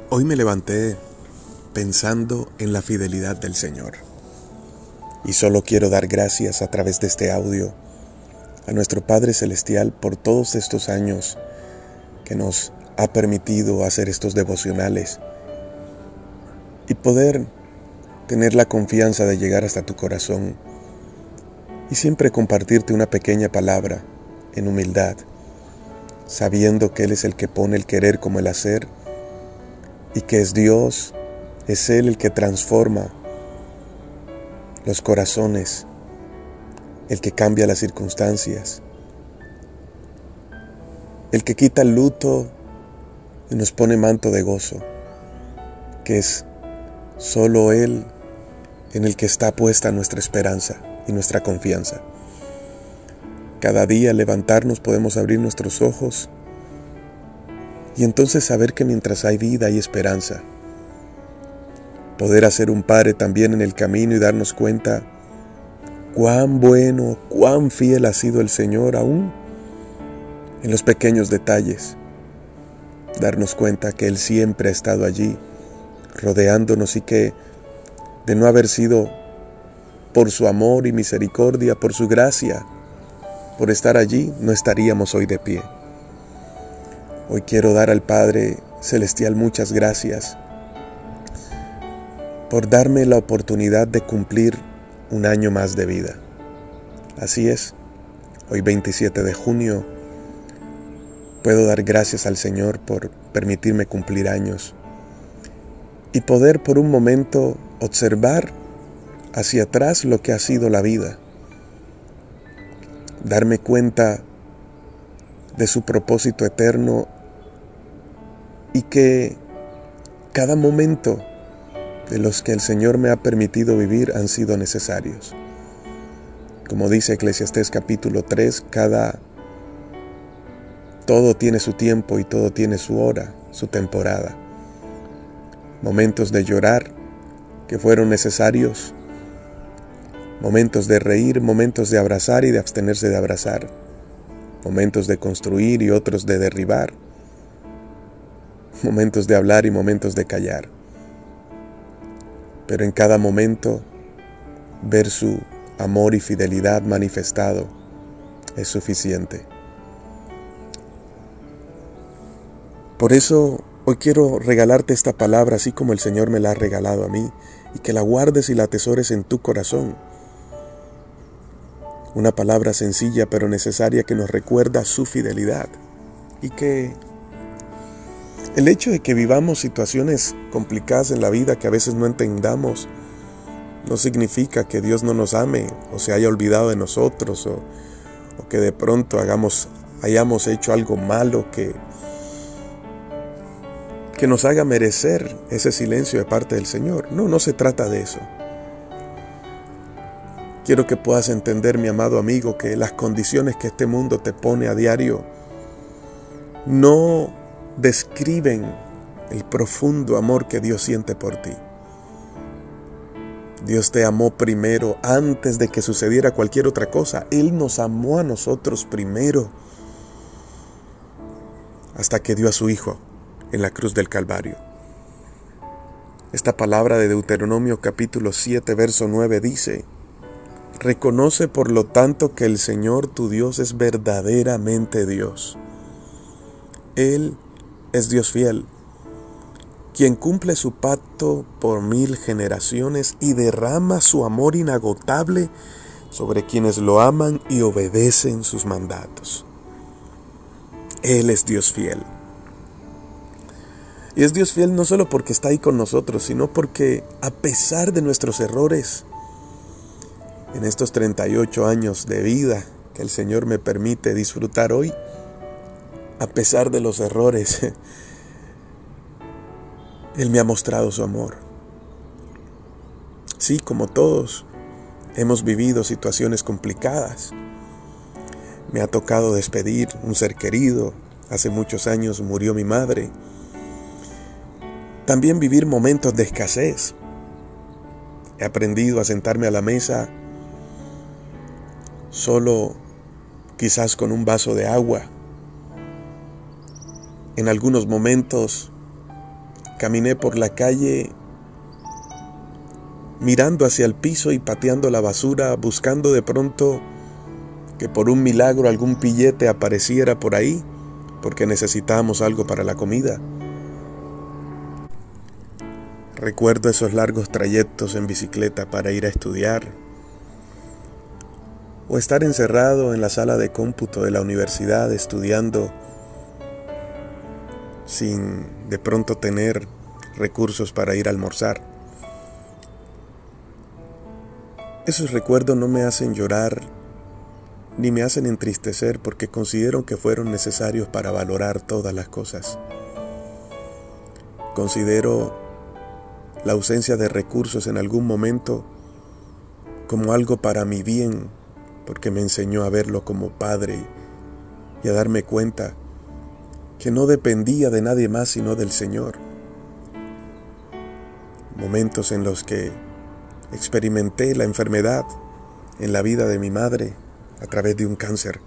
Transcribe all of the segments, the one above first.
Hoy me levanté pensando en la fidelidad del Señor. Y solo quiero dar gracias a través de este audio a nuestro Padre Celestial por todos estos años que nos ha permitido hacer estos devocionales y poder tener la confianza de llegar hasta tu corazón y siempre compartirte una pequeña palabra en humildad, sabiendo que Él es el que pone el querer como el hacer y que es Dios, es Él el que transforma los corazones, el que cambia las circunstancias, el que quita el luto y nos pone manto de gozo, que es solo Él en el que está puesta nuestra esperanza y nuestra confianza. Cada día al levantarnos podemos abrir nuestros ojos y entonces saber que mientras hay vida hay esperanza. Poder hacer un padre también en el camino y darnos cuenta cuán bueno, cuán fiel ha sido el Señor aún en los pequeños detalles. Darnos cuenta que Él siempre ha estado allí, rodeándonos y que de no haber sido por su amor y misericordia, por su gracia, por estar allí, no estaríamos hoy de pie. Hoy quiero dar al Padre Celestial muchas gracias por darme la oportunidad de cumplir un año más de vida. Así es, hoy 27 de junio, puedo dar gracias al Señor por permitirme cumplir años y poder por un momento observar hacia atrás lo que ha sido la vida, darme cuenta de su propósito eterno y que cada momento de los que el Señor me ha permitido vivir han sido necesarios. Como dice Eclesiastés capítulo 3, todo tiene su tiempo y todo tiene su hora, su temporada. Momentos de llorar que fueron necesarios, momentos de reír, momentos de abrazar y de abstenerse de abrazar, momentos de construir y otros de derribar, momentos de hablar y momentos de callar. Pero en cada momento, ver su amor y fidelidad manifestado es suficiente. Por eso, hoy quiero regalarte esta palabra así como el Señor me la ha regalado a mí, y que la guardes y la atesores en tu corazón. Una palabra sencilla pero necesaria que nos recuerda su fidelidad, y que el hecho de que vivamos situaciones complicadas en la vida que a veces no entendamos, no significa que Dios no nos ame o se haya olvidado de nosotros o que de pronto hayamos hecho algo malo que nos haga merecer ese silencio de parte del Señor. No se trata de eso. Quiero que puedas entender, mi amado amigo, que las condiciones que este mundo te pone a diario no describen el profundo amor que Dios siente por ti. Dios te amó primero antes de que sucediera cualquier otra cosa. Él nos amó a nosotros primero hasta que dio a su Hijo en la cruz del Calvario. Esta palabra de Deuteronomio capítulo 7 verso 9 dice: reconoce por lo tanto que el Señor tu Dios es verdaderamente Dios. Él es Dios fiel, quien cumple su pacto por 1000 generaciones y derrama su amor inagotable sobre quienes lo aman y obedecen sus mandatos. Él es Dios fiel. Y es Dios fiel no solo porque está ahí con nosotros, sino porque a pesar de nuestros errores, en estos 38 años de vida que el Señor me permite disfrutar hoy, a pesar de los errores, Él me ha mostrado su amor. Sí, como todos, hemos vivido situaciones complicadas. Me ha tocado despedir un ser querido. Hace muchos años murió mi madre. También vivir momentos de escasez. He aprendido a sentarme a la mesa solo quizás con un vaso de agua. En algunos momentos caminé por la calle mirando hacia el piso y pateando la basura, buscando de pronto que por un milagro algún billete apareciera por ahí, porque necesitábamos algo para la comida. Recuerdo esos largos trayectos en bicicleta para ir a estudiar, o estar encerrado en la sala de cómputo de la universidad estudiando sin de pronto tener recursos para ir a almorzar. Esos recuerdos no me hacen llorar ni me hacen entristecer, porque considero que fueron necesarios para valorar todas las cosas. Considero la ausencia de recursos en algún momento como algo para mi bien, porque me enseñó a verlo como padre y a darme cuenta que no dependía de nadie más sino del Señor. Momentos en los que experimenté la enfermedad en la vida de mi madre a través de un cáncer.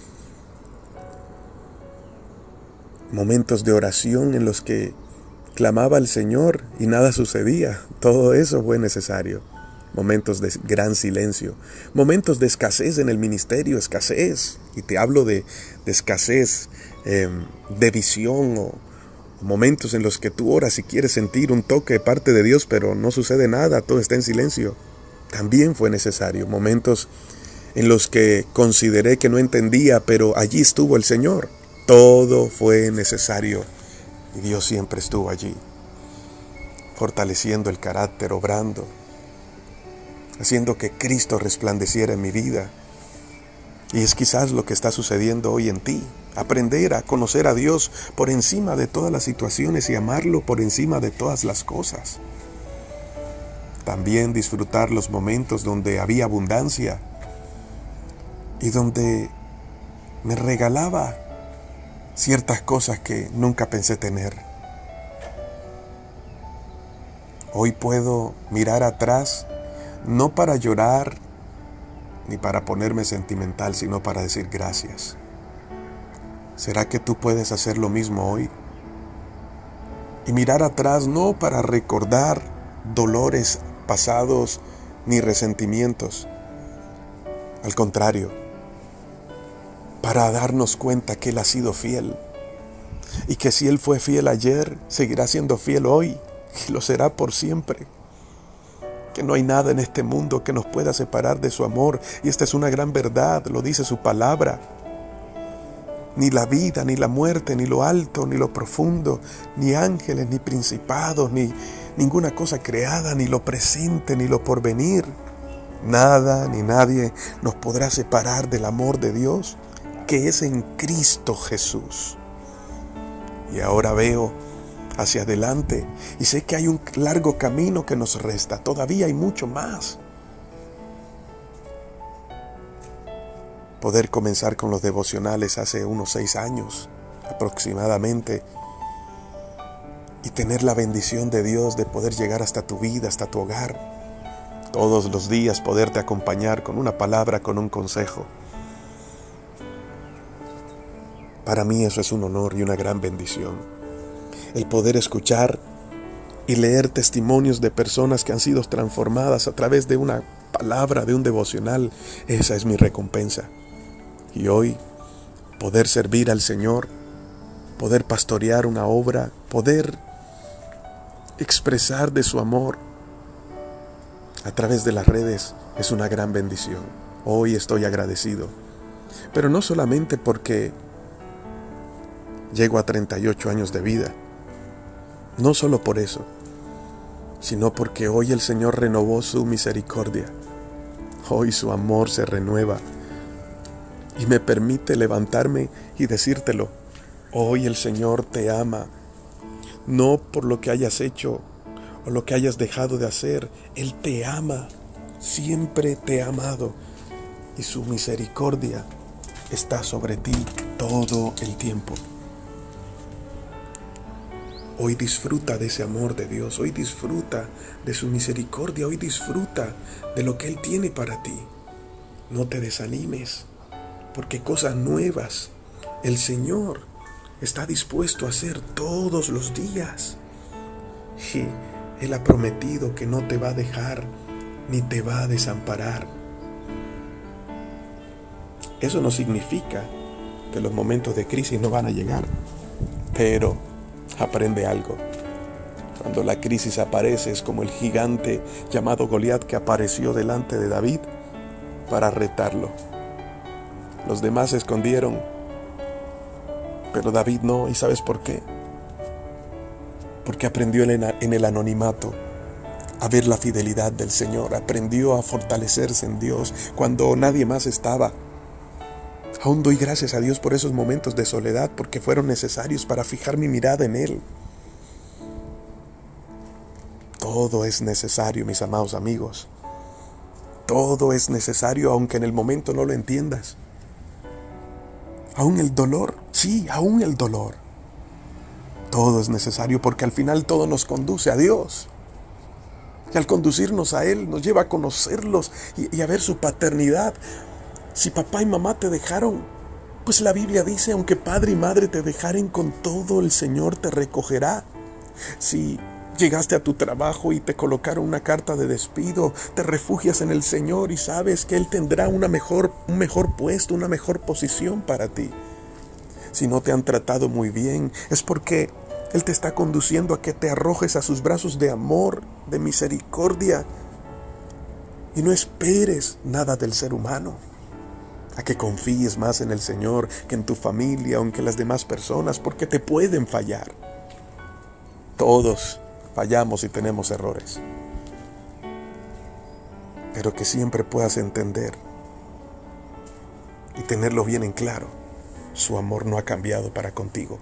Momentos de oración en los que clamaba al Señor y nada sucedía. Todo eso fue necesario. Momentos de gran silencio. Momentos de escasez en el ministerio, escasez. Y te hablo de escasez de visión, o momentos en los que tú oras y quieres sentir un toque de parte de Dios, pero no sucede nada, todo está en silencio. También fue necesario. Momentos en los que consideré que no entendía, pero allí estuvo el Señor. Todo fue necesario y Dios siempre estuvo allí, fortaleciendo el carácter, obrando, haciendo que Cristo resplandeciera en mi vida. Y es quizás lo que está sucediendo hoy en ti. Aprender a conocer a Dios por encima de todas las situaciones y amarlo por encima de todas las cosas. También disfrutar los momentos donde había abundancia y donde me regalaba ciertas cosas que nunca pensé tener. Hoy puedo mirar atrás, no para llorar ni para ponerme sentimental, sino para decir gracias. ¿Será que tú puedes hacer lo mismo hoy? Y mirar atrás no para recordar dolores pasados ni resentimientos. Al contrario, para darnos cuenta que Él ha sido fiel. Y que si Él fue fiel ayer, seguirá siendo fiel hoy. Y lo será por siempre. Que no hay nada en este mundo que nos pueda separar de su amor. Y esta es una gran verdad, lo dice su palabra. Ni la vida, ni la muerte, ni lo alto, ni lo profundo, ni ángeles, ni principados, ni ninguna cosa creada, ni lo presente, ni lo porvenir. Nada ni nadie nos podrá separar del amor de Dios, que es en Cristo Jesús. Y ahora veo hacia adelante y sé que hay un largo camino que nos resta. Todavía hay mucho más. Poder comenzar con los devocionales hace unos 6 años aproximadamente y tener la bendición de Dios de poder llegar hasta tu vida, hasta tu hogar. Todos los días poderte acompañar con una palabra, con un consejo. Para mí eso es un honor y una gran bendición. El poder escuchar y leer testimonios de personas que han sido transformadas a través de una palabra, de un devocional, esa es mi recompensa. Y hoy, poder servir al Señor, poder pastorear una obra, poder expresar de su amor a través de las redes, es una gran bendición. Hoy estoy agradecido. Pero no solamente porque llego a 38 años de vida, no solo por eso, sino porque hoy el Señor renovó su misericordia. Hoy su amor se renueva y me permite levantarme y decírtelo. Hoy el Señor te ama, no por lo que hayas hecho o lo que hayas dejado de hacer. Él te ama, siempre te ha amado y su misericordia está sobre ti todo el tiempo. Hoy disfruta de ese amor de Dios, hoy disfruta de su misericordia, hoy disfruta de lo que Él tiene para ti. No te desanimes, porque cosas nuevas el Señor está dispuesto a hacer todos los días. Y Él ha prometido que no te va a dejar ni te va a desamparar. Eso no significa que los momentos de crisis no van a llegar, pero aprende algo. Cuando la crisis aparece es como el gigante llamado Goliat que apareció delante de David para retarlo. Los demás se escondieron, pero David no. ¿Y sabes por qué? Porque aprendió en el anonimato a ver la fidelidad del Señor. Aprendió a fortalecerse en Dios cuando nadie más estaba. Aún doy gracias a Dios por esos momentos de soledad, porque fueron necesarios para fijar mi mirada en Él. Todo es necesario, mis amados amigos. Todo es necesario, aunque en el momento no lo entiendas. Aún el dolor, sí, aún el dolor. Todo es necesario porque al final todo nos conduce a Dios. Y al conducirnos a Él nos lleva a conocerlos y a ver su paternidad. Si papá y mamá te dejaron, pues la Biblia dice, aunque padre y madre te dejaren, con todo el Señor te recogerá. Si llegaste a tu trabajo y te colocaron una carta de despido, te refugias en el Señor y sabes que Él tendrá un mejor puesto, una mejor posición para ti. Si no te han tratado muy bien, es porque Él te está conduciendo a que te arrojes a sus brazos de amor, de misericordia, y no esperes nada del ser humano. A que confíes más en el Señor que en tu familia o en que las demás personas, porque te pueden fallar. Todos fallamos y tenemos errores. Pero que siempre puedas entender y tenerlo bien en claro. Su amor no ha cambiado para contigo.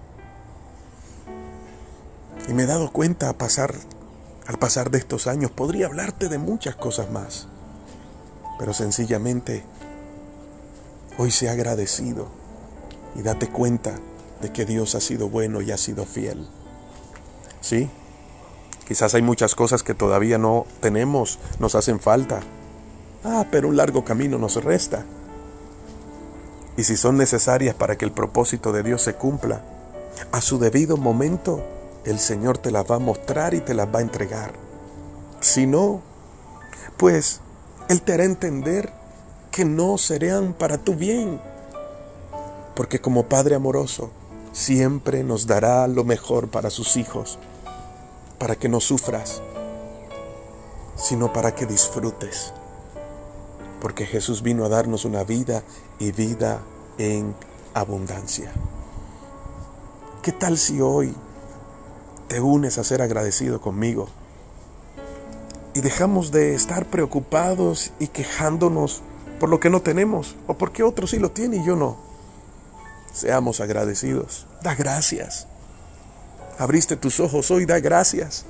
Y me he dado cuenta al pasar de estos años, podría hablarte de muchas cosas más. Pero sencillamente, hoy sé agradecido y date cuenta de que Dios ha sido bueno y ha sido fiel. Sí, quizás hay muchas cosas que todavía no tenemos, nos hacen falta. Pero un largo camino nos resta. Y si son necesarias para que el propósito de Dios se cumpla, a su debido momento, el Señor te las va a mostrar y te las va a entregar. Si no, pues Él te hará entender que no serán para tu bien. Porque como Padre amoroso, siempre nos dará lo mejor para sus hijos, para que no sufras, sino para que disfrutes. Porque Jesús vino a darnos una vida y vida en abundancia. ¿Qué tal si hoy te unes a ser agradecido conmigo? Y dejamos de estar preocupados y quejándonos por lo que no tenemos, o porque otros sí lo tienen y yo no. Seamos agradecidos. Da gracias. Abriste tus ojos hoy, da gracias.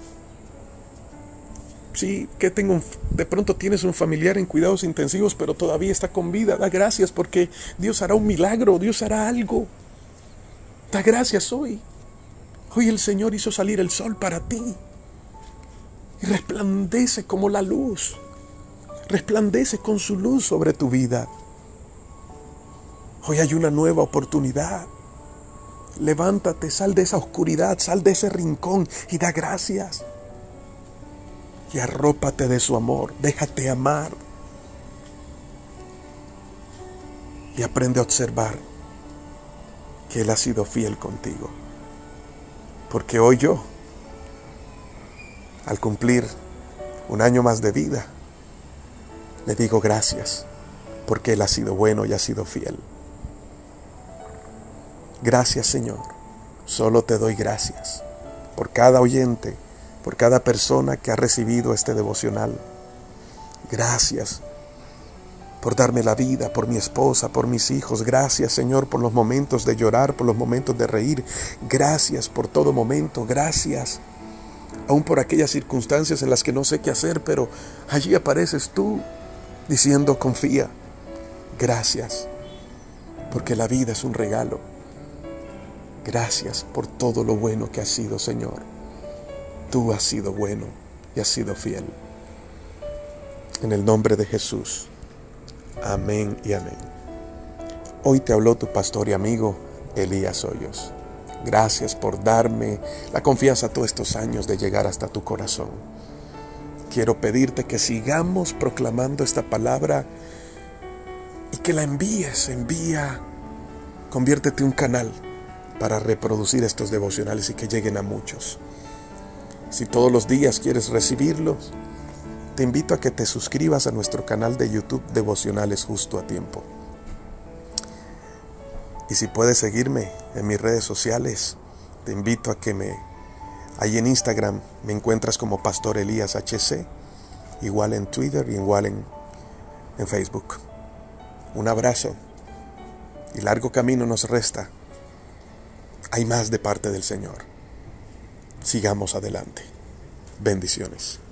Sí, de pronto tienes un familiar en cuidados intensivos, pero todavía está con vida. Da gracias porque Dios hará un milagro, Dios hará algo. Da gracias hoy. Hoy el Señor hizo salir el sol para ti. Y resplandece como la luz. Resplandece con su luz sobre tu vida. Hoy hay una nueva oportunidad. Levántate, sal de esa oscuridad, sal de ese rincón y da gracias. Y arrópate de su amor, déjate amar. Y aprende a observar que Él ha sido fiel contigo. Porque hoy yo, al cumplir un año más de vida, le digo gracias, porque Él ha sido bueno y ha sido fiel. Gracias, Señor. Solo te doy gracias por cada oyente, por cada persona que ha recibido este devocional. Gracias por darme la vida, por mi esposa, por mis hijos. Gracias, Señor, por los momentos de llorar, por los momentos de reír. Gracias por todo momento. Gracias, aún por aquellas circunstancias en las que no sé qué hacer, pero allí apareces tú diciendo, confía. Gracias, porque la vida es un regalo. Gracias por todo lo bueno que has sido, Señor. Tú has sido bueno y has sido fiel. En el nombre de Jesús. Amén y amén. Hoy te habló tu pastor y amigo Elías Hoyos. Gracias por darme la confianza todos estos años de llegar hasta tu corazón. Quiero pedirte que sigamos proclamando esta palabra y que la conviértete en un canal para reproducir estos devocionales y que lleguen a muchos. Si todos los días quieres recibirlos, te invito a que te suscribas a nuestro canal de YouTube Devocionales Justo a Tiempo. Y si puedes seguirme en mis redes sociales, te invito a que ahí en Instagram me encuentras como Pastor Elías HC, igual en Twitter y igual en Facebook. Un abrazo y largo camino nos resta. Hay más de parte del Señor. Sigamos adelante. Bendiciones.